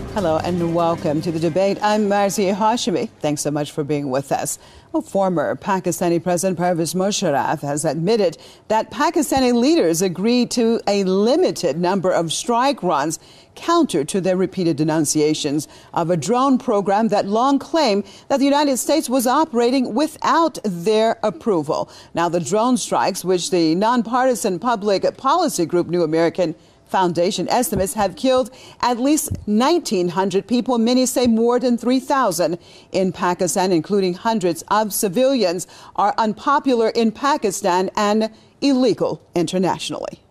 Hello and welcome to the debate. I'm Marzia Hashimi. Thanks so much for being with us. Well, former Pakistani President Pervez Musharraf has admitted that Pakistani leaders agreed to a limited number of strike runs counter to their repeated denunciations of a drone program that long claimed that the United States was operating without their approval. Now, the drone strikes, which the nonpartisan public policy group New American Foundation estimates have killed at least 1,900 people. Many say more than 3,000 in Pakistan, including hundreds of civilians, are unpopular in Pakistan and illegal internationally.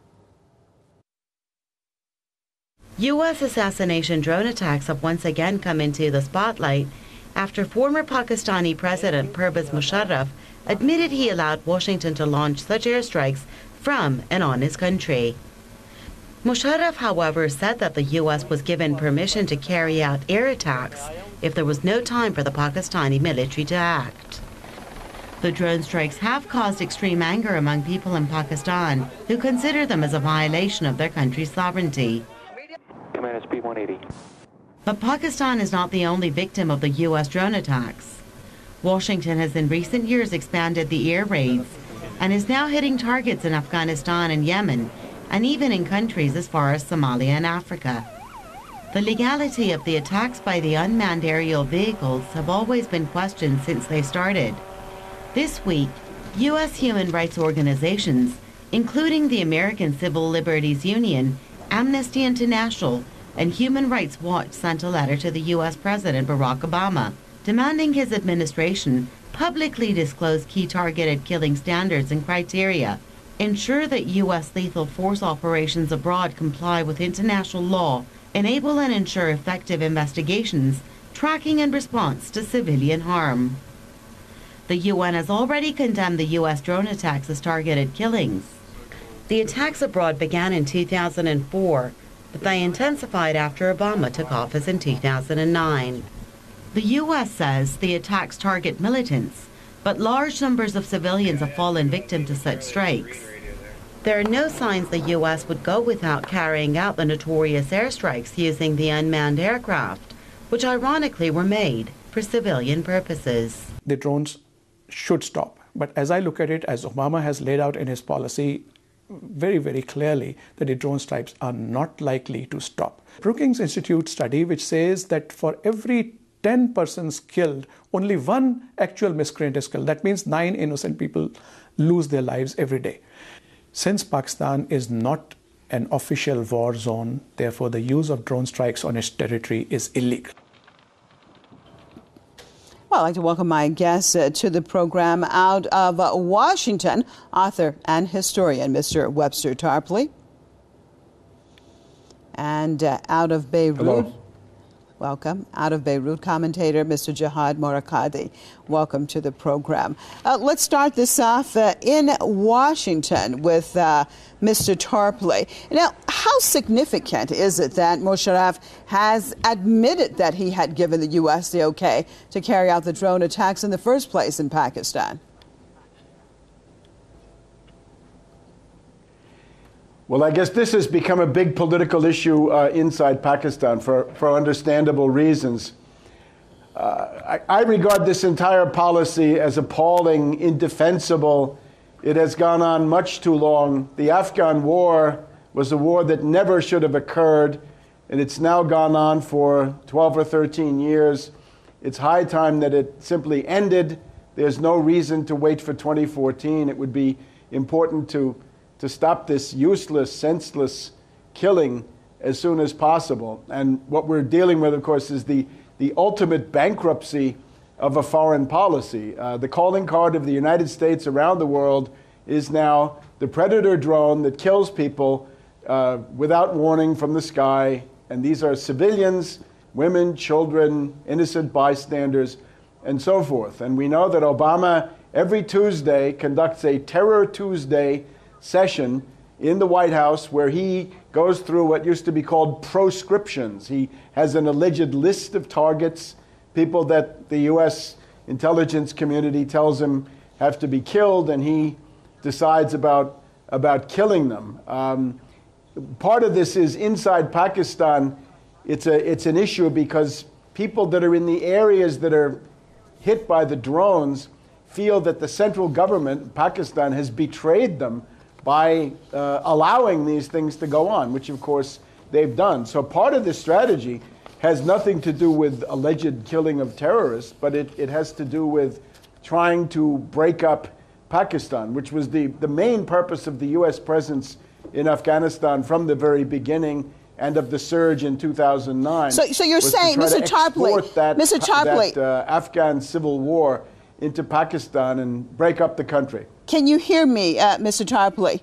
U.S. assassination drone attacks have once again come into the spotlight after former Pakistani President Pervez Musharraf admitted he allowed Washington to launch such airstrikes from and on his country. Musharraf, however, said that the U.S. was given permission to carry out air attacks if there was no time for the Pakistani military to act. The drone strikes have caused extreme anger among people in Pakistan who consider them as a violation of their country's sovereignty. Command SP 180. But Pakistan is not the only victim of the U.S. drone attacks. Washington has in recent years expanded the air raids and is now hitting targets in Afghanistan and Yemen, and even in countries as far as Somalia and Africa. The legality of the attacks by the unmanned aerial vehicles have always been questioned since they started. This week, U.S. human rights organizations, including the American Civil Liberties Union, Amnesty International, and Human Rights Watch, sent a letter to the U.S. President Barack Obama, demanding his administration publicly disclose key targeted killing standards and criteria, ensure that U.S. lethal force operations abroad comply with international law, enable and ensure effective investigations, tracking and response to civilian harm. The UN has already condemned the U.S. drone attacks as targeted killings. The attacks abroad began in 2004, but they intensified after Obama took office in 2009. The U.S. says the attacks target militants, but large numbers of civilians have fallen victim to such strikes. There are no signs the U.S. would go without carrying out the notorious airstrikes using the unmanned aircraft, which ironically were made for civilian purposes. The drones should stop. But as I look at it, as Obama has laid out in his policy very, very clearly, that the drone strikes are not likely to stop. Brookings Institute study, which says that for every 10 persons killed, only one actual miscreant is killed. That means 9 innocent people lose their lives every day. Since Pakistan is not an official war zone, therefore the use of drone strikes on its territory is illegal. Well, I'd like to welcome my guest to the program out of Washington, author and historian, Mr. Webster Tarpley. And out of Beirut. Hello. Welcome. Out of Beirut, commentator Mr. Jihad Morakadi. Welcome to the program. Let's start this off in Washington with Mr. Tarpley. Now, how significant is it that Musharraf has admitted that he had given the U.S. the okay to carry out the drone attacks in the first place in Pakistan? Well, I guess this has become a big political issue inside Pakistan for understandable reasons. I regard this entire policy as appalling, indefensible. It has gone on much too long. The Afghan war was a war that never should have occurred, and it's now gone on for 12 or 13 years. It's high time that it simply ended. There's no reason to wait for 2014. It would be important to stop this useless, senseless killing as soon as possible. And what we're dealing with, of course, is the ultimate bankruptcy of a foreign policy. The calling card of the United States around the world is now the Predator drone that kills people without warning from the sky. And these are civilians, women, children, innocent bystanders, and so forth. And we know that Obama every Tuesday conducts a Terror Tuesday session in the White House where he goes through what used to be called proscriptions. He has an alleged list of targets, people that the U.S. intelligence community tells him have to be killed, and he decides about killing them. Part of this is inside Pakistan. it's an issue because people that are in the areas that are hit by the drones feel that the central government, Pakistan, has betrayed them by allowing these things to go on, which of course they've done. So part of the strategy has nothing to do with alleged killing of terrorists, but it has to do with trying to break up Pakistan, which was the main purpose of the U.S. presence in Afghanistan from the very beginning and of the surge in 2009. So you're saying, Mr. Tarpley, that Afghan civil war into Pakistan and break up the country. Can you hear me, Mr. Tarpley?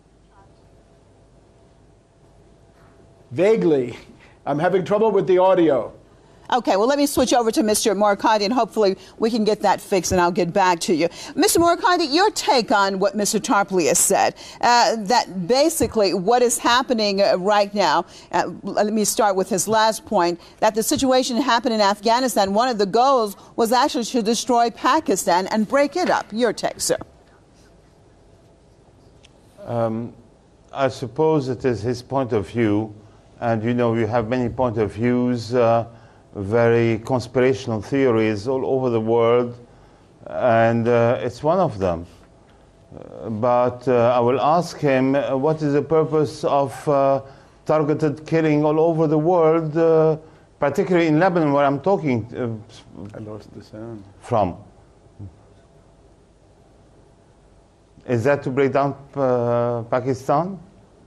Vaguely. I'm having trouble with the audio. Okay, well, let me switch over to Mr. Morikandi, and hopefully we can get that fixed, and I'll get back to you. Mr. Morikandi, your take on what Mr. Tarpley has said, that basically what is happening right now, let me start with his last point, that the situation happened in Afghanistan, one of the goals was actually to destroy Pakistan and break it up. Your take, sir. I suppose it is his point of view, and you know, you have many point of views, very conspirational theories all over the world, and it's one of them. But I will ask him, what is the purpose of targeted killing all over the world, particularly in Lebanon, where I'm talking I lost the sound. From? Is that to break down Pakistan?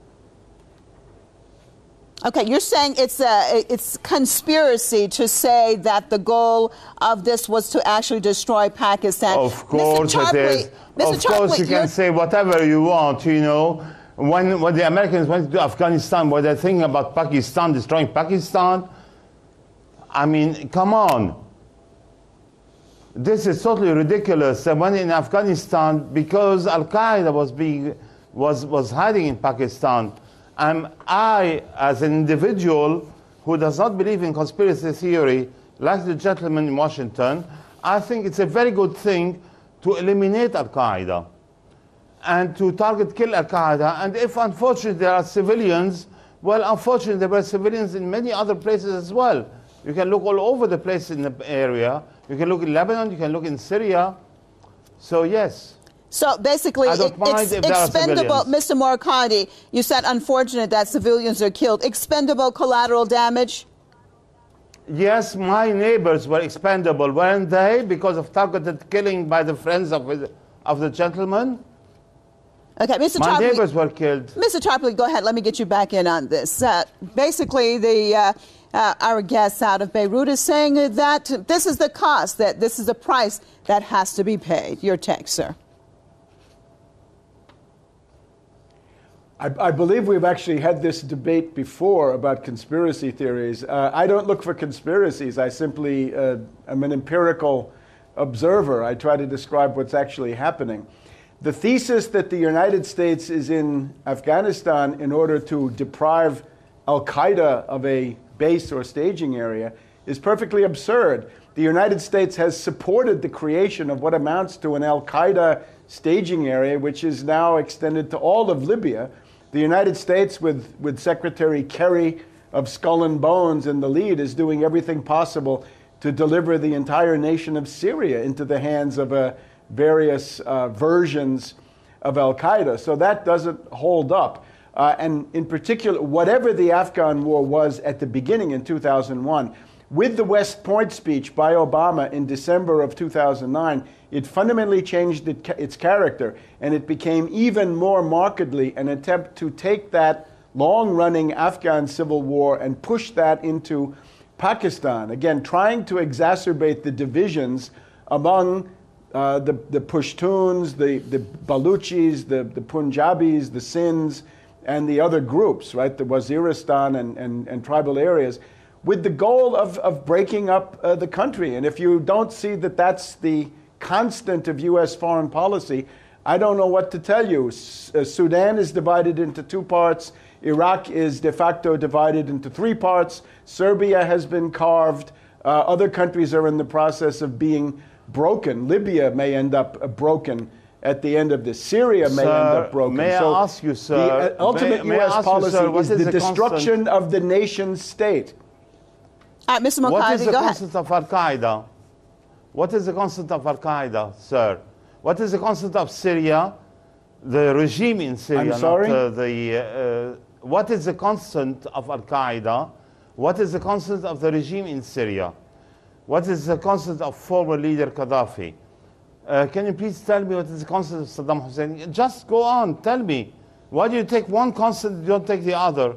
Okay, you're saying it's conspiracy to say that the goal of this was to actually destroy Pakistan. Of course it is. Of course you can say whatever you want, you know. When the Americans went to Afghanistan, were they thinking about Pakistan, destroying Pakistan? I mean, come on. This is totally ridiculous. When in Afghanistan, because Al-Qaeda was hiding in Pakistan, I, as an individual who does not believe in conspiracy theory, like the gentleman in Washington, I think it's a very good thing to eliminate Al-Qaeda and to kill Al-Qaeda. And if, unfortunately, there are civilians, well, unfortunately, there were civilians in many other places as well. You can look all over the place in the area. You can look in Lebanon, you can look in Syria. So, yes. So basically, it's expendable, Mr. Morikandi, you said unfortunate that civilians are killed. Expendable collateral damage? Yes, my neighbors were expendable, weren't they? Because of targeted killing by the friends of the gentleman? Okay, Mr. Tarpley, my neighbors were killed. Mr. Tarpley, go ahead. Let me get you back in on this. Basically, our guest out of Beirut is saying that this is the cost, that this is the price that has to be paid. Your take, sir. I believe we've actually had this debate before about conspiracy theories. I don't look for conspiracies. I simply am an empirical observer. I try to describe what's actually happening. The thesis that the United States is in Afghanistan in order to deprive Al-Qaeda of a base or staging area is perfectly absurd. The United States has supported the creation of what amounts to an Al-Qaeda staging area, which is now extended to all of Libya. The United States, with Secretary Kerry of Skull and Bones in the lead, is doing everything possible to deliver the entire nation of Syria into the hands of various versions of Al-Qaeda. So that doesn't hold up. And in particular, whatever the Afghan war was at the beginning in 2001, with the West Point speech by Obama in December of 2009, it fundamentally changed its character, and it became even more markedly an attempt to take that long-running Afghan civil war and push that into Pakistan, again, trying to exacerbate the divisions among the Pashtuns, the Baluchis, the Punjabis, the Sinds, and the other groups, right, the Waziristan and tribal areas, with the goal of breaking up the country. And if you don't see that that's the constant of U.S. foreign policy, I don't know what to tell you. Sudan is divided into two parts. Iraq is de facto divided into three parts. Serbia has been carved. Other countries are in the process of being broken. Libya may end up broken at the end of this. Syria may end up broken. May I ask you, sir? The ultimate U.S. policy is the destruction of the nation state. All right, Mr. Mokadi, go ahead. What is the concept of Al-Qaeda? What is the concept of Al-Qaeda, sir? What is the concept of Syria? The regime in Syria. I'm sorry? What is the concept of Al-Qaeda? What is the concept of the regime in Syria? What is the concept of former leader Gaddafi? Can you please tell me what is the concept of Saddam Hussein? Just go on, tell me. Why do you take one concept and you don't take the other?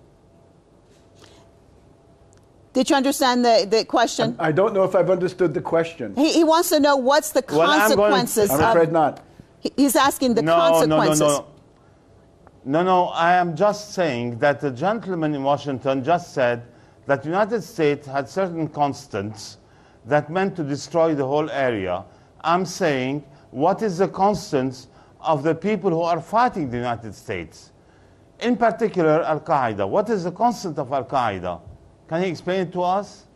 Did you understand the question? I don't know if I've understood the question. He wants to know what's the consequences. I'm afraid not. He's asking the consequences. No, I am just saying that the gentleman in Washington just said that the United States had certain constants that meant to destroy the whole area. I'm saying, what is the constants of the people who are fighting the United States? In particular, Al-Qaeda. What is the constant of Al-Qaeda? Can he explain it to us?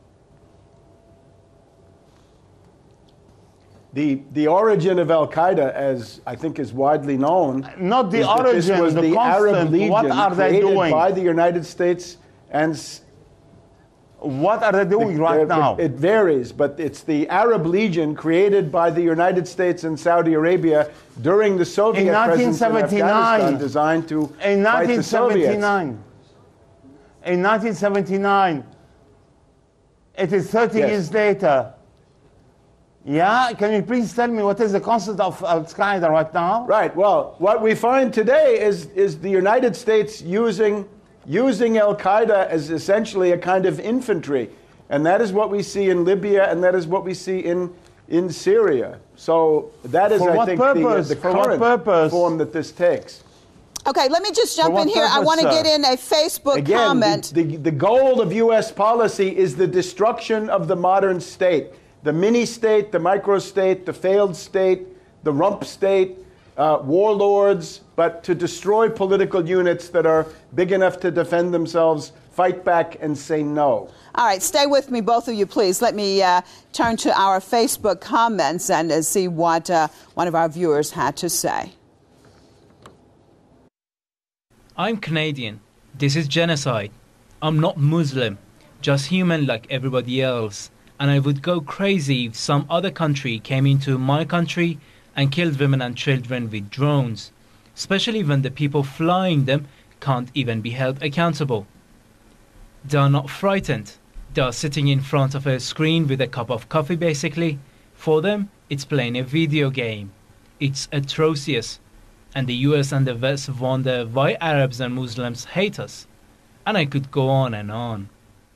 The origin of Al-Qaeda, as I think is widely known, not the origin, this was the Arab Legion what are they doing by the United States and what are they doing right now? It varies, but it's the Arab Legion created by the United States and Saudi Arabia during the Soviet presence in Afghanistan, designed to fight the Soviets. In 1979, it is 30 years later. Yeah, can you please tell me what is the concept of Al-Qaeda right now? Right, well, what we find today is the United States using Al-Qaeda as essentially a kind of infantry. And that is what we see in Libya, and that is what we see in Syria. So that is, I think, the current form that this takes. Okay, let me just jump in here. I want to get in a Facebook comment. The goal of U.S. policy is the destruction of the modern state. The mini-state, the micro-state, the failed state, the rump state, warlords, but to destroy political units that are big enough to defend themselves, fight back, and say no. All right, stay with me, both of you, please. Let me turn to our Facebook comments and see what one of our viewers had to say. I'm Canadian. This is genocide. I'm not Muslim, just human like everybody else. And I would go crazy if some other country came into my country and killed women and children with drones, especially when the people flying them can't even be held accountable. They are not frightened. They are sitting in front of a screen with a cup of coffee, basically. For them, it's playing a video game. It's atrocious. And the US and the West wonder why Arabs and Muslims hate us. And I could go on and on.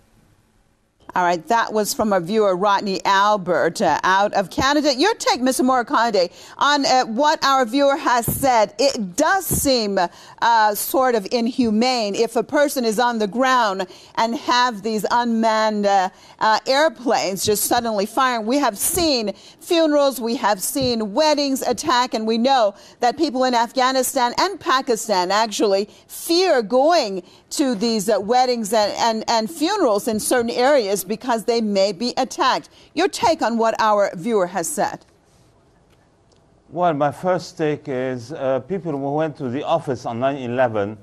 All right, that was from our viewer, Rodney Albert, out of Canada. Your take, Mr. Morikande, on what our viewer has said. It does seem sort of inhumane if a person is on the ground and have these unmanned airplanes just suddenly firing. We have seen funerals, we have seen weddings attack, and we know that people in Afghanistan and Pakistan actually fear going to these weddings and funerals in certain areas because they may be attacked. Your take on what our viewer has said? Well, my first take is people who went to the office on 9/11,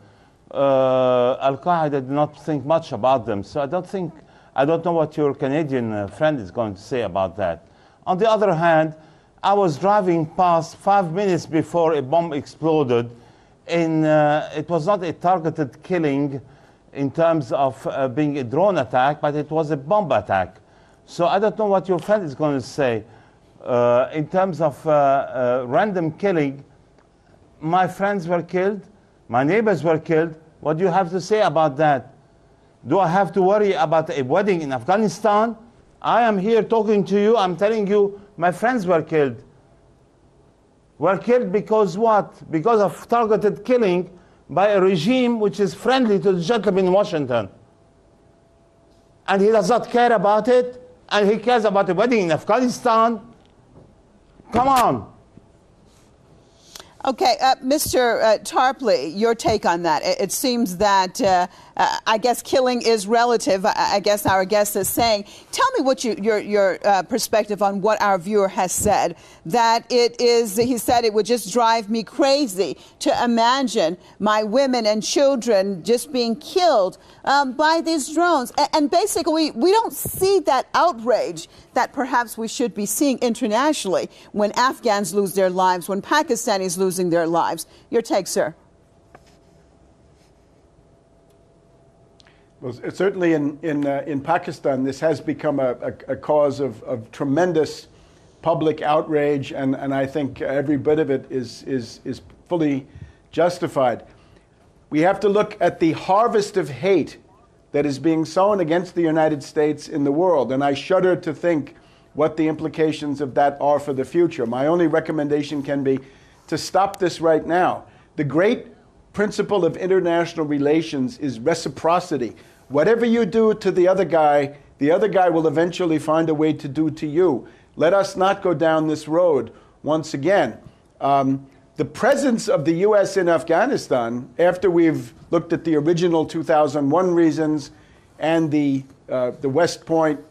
Al-Qaeda did not think much about them. So I don't know what your Canadian friend is going to say about that. On the other hand, I was driving past 5 minutes before a bomb exploded. It was not a targeted killing in terms of being a drone attack, but it was a bomb attack. So I don't know what your friend is going to say. In terms of random killing, my friends were killed, my neighbors were killed. What do you have to say about that? Do I have to worry about a wedding in Afghanistan? I am here talking to you, I'm telling you, my friends were killed. Were killed because what? Because of targeted killing by a regime which is friendly to the gentleman in Washington. And he does not care about it, and he cares about a wedding in Afghanistan. Come on. Okay, Mr. Tarpley, your take on that. It seems that, I guess, killing is relative. I guess our guest is saying. Tell me what your perspective on what our viewer has said. That it is, he said, it would just drive me crazy to imagine my women and children just being killed by these drones. And basically, we don't see that outrage that perhaps we should be seeing internationally when Afghans lose their lives, when Pakistanis losing their lives. Your take, sir? Well, certainly in Pakistan, this has become a cause of tremendous public outrage, and I think every bit of it is fully justified. We have to look at the harvest of hate that is being sown against the United States in the world, and I shudder to think what the implications of that are for the future. My only recommendation can be to stop this right now. The great principle of international relations is reciprocity. Whatever you do to the other guy will eventually find a way to do to you. Let us not go down this road once again. The presence of the U.S. in Afghanistan, after we've looked at the original 2001 reasons and the West Point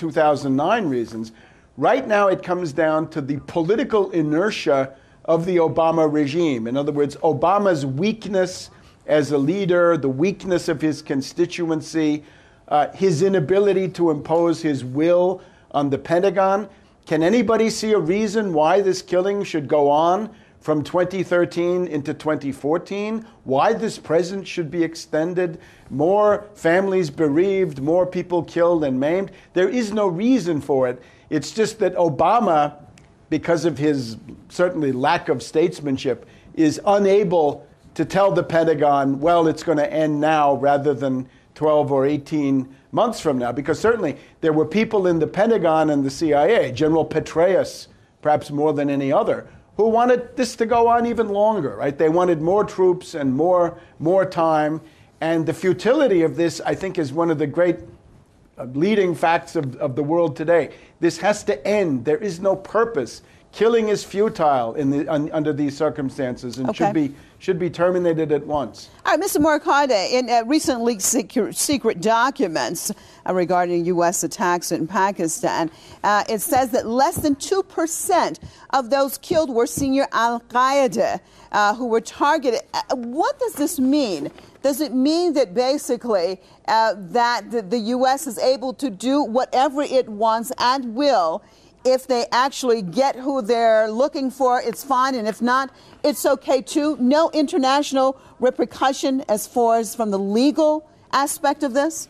2009 reasons, right now it comes down to the political inertia of the Obama regime. In other words, Obama's weakness as a leader, the weakness of his constituency, his inability to impose his will on the Pentagon. Can anybody see a reason why this killing should go on from 2013 into 2014? Why this present should be extended? More families bereaved, more people killed and maimed. There is no reason for it. It's just that Obama, because of his certainly lack of statesmanship, is unable to tell the Pentagon, well, it's going to end now rather than 12 or 18 months from now. Because certainly there were people in the Pentagon and the CIA, General Petraeus, perhaps more than any other, who wanted this to go on even longer, right? They wanted more troops and more time. And the futility of this, I think, is one of the great leading facts of the world today. This has to end. There is no purpose. Killing is futile under these circumstances and should be terminated at once. All right, Mr. Morikade, in recent leaked secret documents regarding U.S. attacks in Pakistan, it says that less than 2% of those killed were senior al-Qaeda who were targeted. What does this mean? Does it mean that basically that the U.S. is able to do whatever it wants and will? If they actually get who they're looking for, it's fine. And if not, it's okay too. No international repercussion as far as from the legal aspect of this?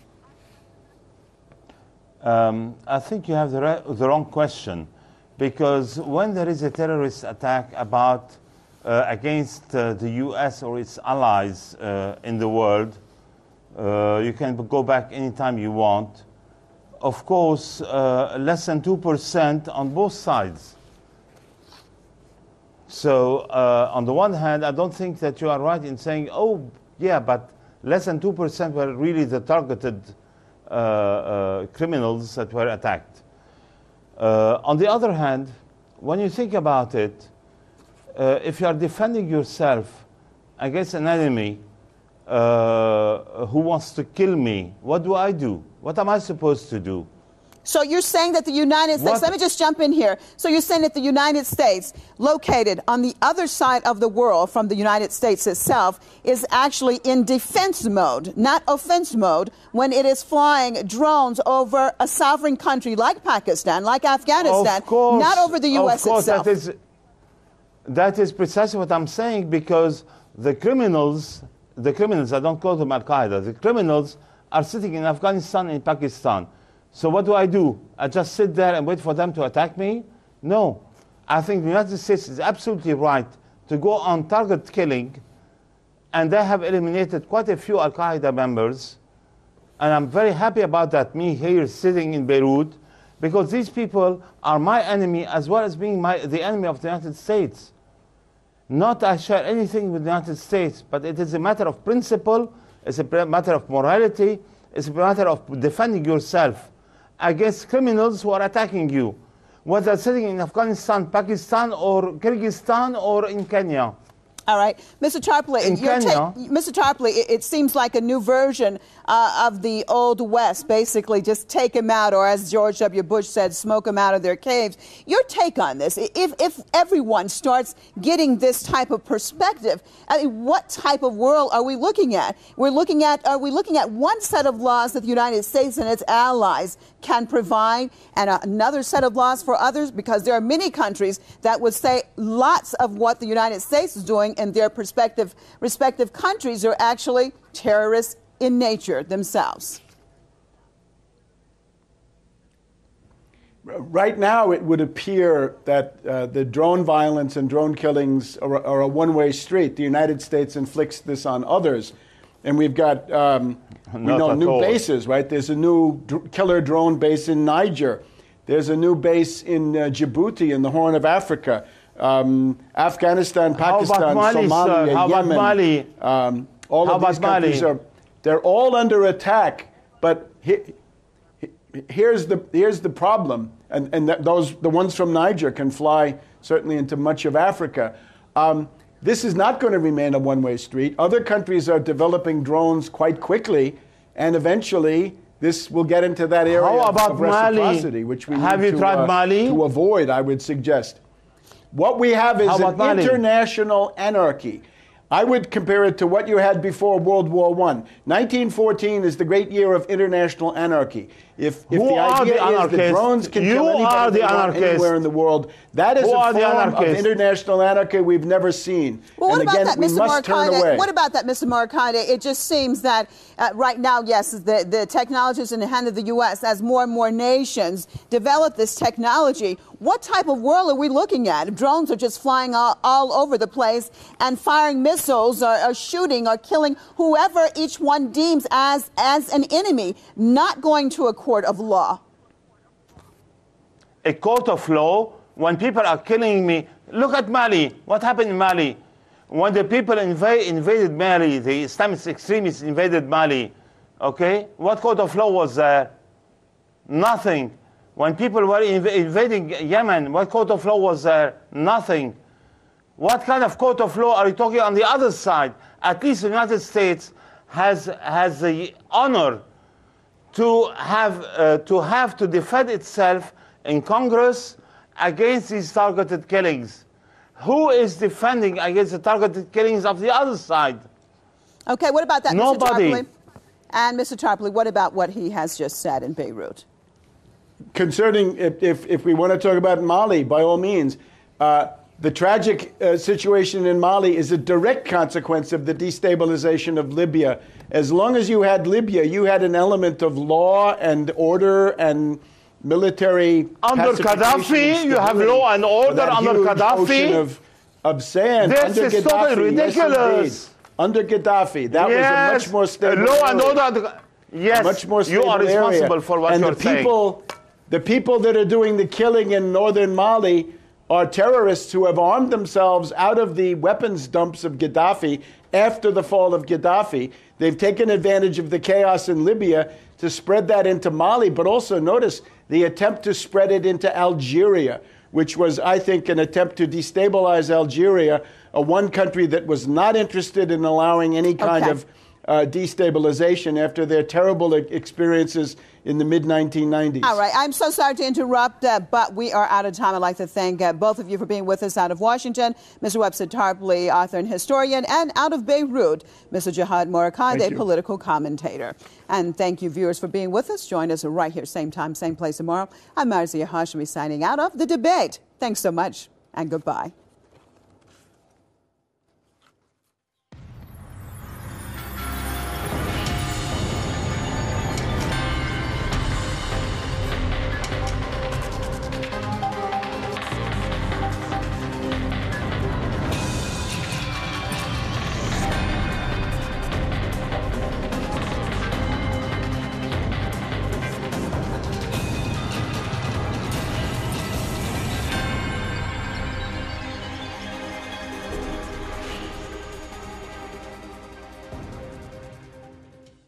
I think you have the wrong question. Because when there is a terrorist attack against the U.S. or its allies in the world, you can go back anytime you want. Of course, less than 2% on both sides. So, on the one hand, I don't think that you are right in saying, oh, yeah, but less than 2% were really the targeted criminals that were attacked. On the other hand, when you think about it, if you are defending yourself against an enemy who wants to kill me, what do? What am I supposed to do? So you're saying that the United States, let me just jump in here. So you're saying that the United States, located on the other side of the world from the United States itself, is actually in defense mode, not offense mode, when it is flying drones over a sovereign country like Pakistan, like Afghanistan, not over the U.S. itself. That is precisely what I'm saying, because the criminals, I don't call them Al-Qaeda, the criminals are sitting in Afghanistan and Pakistan. So what do? I just sit there and wait for them to attack me? No. I think the United States is absolutely right to go on target killing, and they have eliminated quite a few Al-Qaeda members, and I'm very happy about that, me here sitting in Beirut, because these people are my enemy as well as being the enemy of the United States. Not I share anything with the United States, but it is a matter of principle, it's a matter of morality, it's a matter of defending yourself against criminals who are attacking you, whether sitting in Afghanistan, Pakistan, or Kyrgyzstan, or in Kenya. All right. Mr. Tarpley, Mr. Tarpley, it seems like a new version of the Old West, basically just take them out, or as George W. Bush said, smoke them out of their caves. Your take on this, if everyone starts getting this type of perspective, I mean, what type of world are we looking at? Are we looking at one set of laws that the United States and its allies can provide and another set of laws for others? Because there are many countries that would say lots of what the United States is doing in their respective countries are actually terrorists in nature themselves. Right now, it would appear that the drone violence and drone killings are a one-way street. The United States inflicts this on others. And we've got new bases, right? There's a new killer drone base in Niger. There's a new base in Djibouti in the Horn of Africa. Afghanistan, Pakistan, Somalia, Yemen. Mali? All of these countries they're all under attack. But here's the problem, and the ones from Niger can fly certainly into much of Africa. This is not going to remain a one-way street. Other countries are developing drones quite quickly, and eventually this will get into that area of reciprocity, which we need to avoid, I would suggest. What we have is an international anarchy. I would compare it to what you had before World War I. 1914 is the great year of international anarchy. If the idea is that drones can kill anybody anywhere in the world, that is a form of international anarchy we've never seen. Well, and again, we must turn away. What about that, Mr. Morikande? It just seems that right now, yes, the technology is in the hand of the U.S. as more and more nations develop this technology. What type of world are we looking at? Drones are just flying all over the place and firing missiles or shooting or killing whoever each one deems as an enemy, not going to a court of law. A court of law, when people are killing me. Look at Mali. What happened in Mali? When the people invaded Mali, the Islamist extremists invaded Mali, okay? What court of law was there? Nothing. When people were invading Yemen, what court of law was there? Nothing. What kind of court of law are you talking on the other side? At least the United States has the honor to have to defend itself in Congress against these targeted killings. Who is defending against the targeted killings of the other side? Okay, what about that, Nobody. Mr. Tarpley? And Mr. Tarpley, what about what he has just said in Beirut? Concerning, if we want to talk about Mali, by all means, the tragic situation in Mali is a direct consequence of the destabilization of Libya. As long as you had Libya, you had an element of law and order and military. Under Gaddafi, you have law and order. Under Gaddafi, of sand. This is totally ridiculous. Under Gaddafi, that was a much more stable law and order. Yes, much more stable you are responsible for what you're saying. The people that are doing the killing in northern Mali are terrorists who have armed themselves out of the weapons dumps of Gaddafi after the fall of Gaddafi. They've taken advantage of the chaos in Libya to spread that into Mali, but also notice the attempt to spread it into Algeria, which was, I think, an attempt to destabilize Algeria, one country that was not interested in allowing any kind of destabilization after their terrible experiences in the mid-1990s. All right. I'm so sorry to interrupt, but we are out of time. I'd like to thank both of you for being with us out of Washington, Mr. Webster Tarpley, author and historian, and out of Beirut, Mr. Jihad Morikande, political commentator. And thank you, viewers, for being with us. Join us right here, same time, same place tomorrow. I'm Marzieh Hashemi signing out of The Debate. Thanks so much, and goodbye.